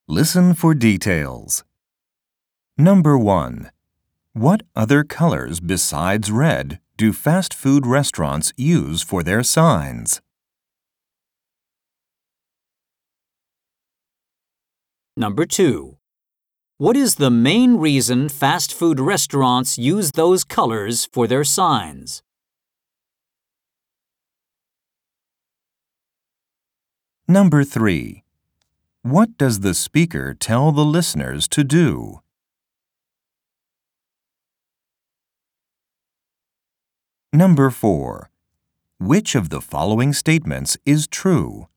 Listen for details. Number 1. What other colors besides red do fast food restaurants use for their signs? Number 2. What is the main reason fast food restaurants use those colors for their signs? Number 3. What does the speaker tell the listeners to do? Number 4. Which of the following statements is true?